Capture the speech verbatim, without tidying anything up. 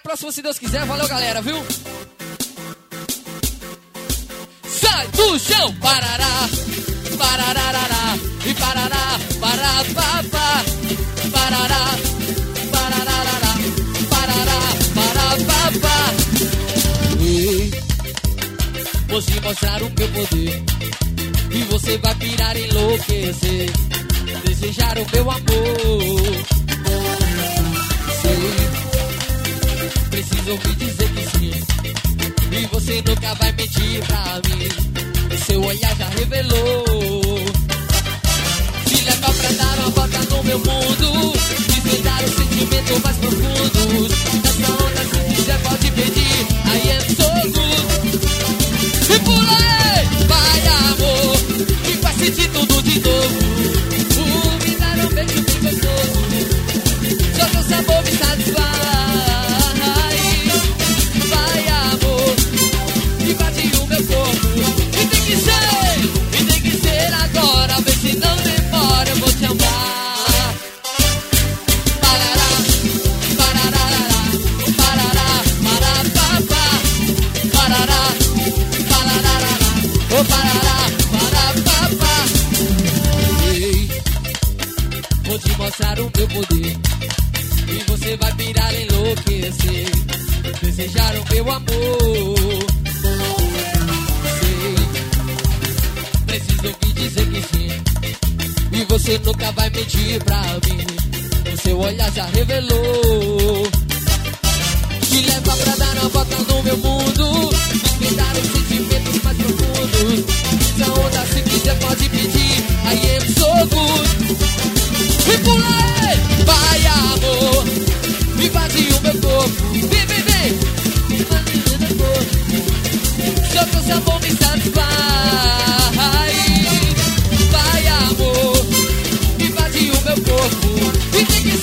Próximo, se Deus quiser. Valeu, galera, viu? Sai do chão, parará, parararará, e parará, pará, papá, parará, parararará, parará, pará, papá. Ei, vou te mostrar o meu poder, e você vai pirar, enlouquecer, desejar o meu amor. Sei, preciso ouvir dizer que sim, e você nunca vai mentir pra mim, seu olhar já revelou. Te levar pra dar uma volta no meu mundo, desvendar os sentimentos mais profundos. Nessa onda se quiser pode pedir, I am so good. E pula aí, vai amor, e faz sentir tudo de novo. Uh, me dar um beijo bem gostoso, só teu sabor me satisfaz. Vai amor, invade o meu corpo, e tem que ser, e tem que ser agora. Vê se não demora, eu vou te amar. Parará, parararará, parará, pará, papá. Parará, parararará, oh parará, pará, papá. Ei, vou te mostrar o meu poder, e você vai pirar, enlouquecer, desejar o meu amor. Preciso ouvir dizer que sim, e você nunca vai mentir pra mim, o seu olhar já revelou. Te leva pra dar uma volta no meu mundo, desvendar os sentimentos mais profundos. Essa onda se quiser pode pedir, I am so good. E pulei, vai amor, invade o meu corpo, vem, vem, vem, invade o meu corpo, só que o sabor me satisfaz. Vai amor, invade o meu corpo, e tem que